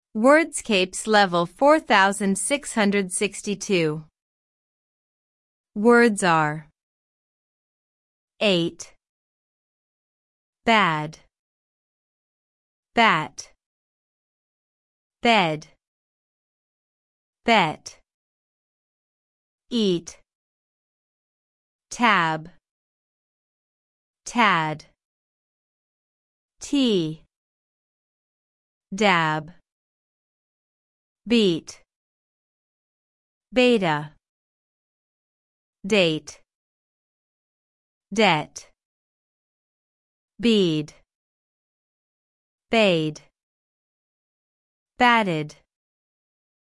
Wordscapes level 4662. Words are 8, bad, bat, bed, bet, eat, tab, tad, tea, dab, beat, beta, date, debt, bead, bade, batted.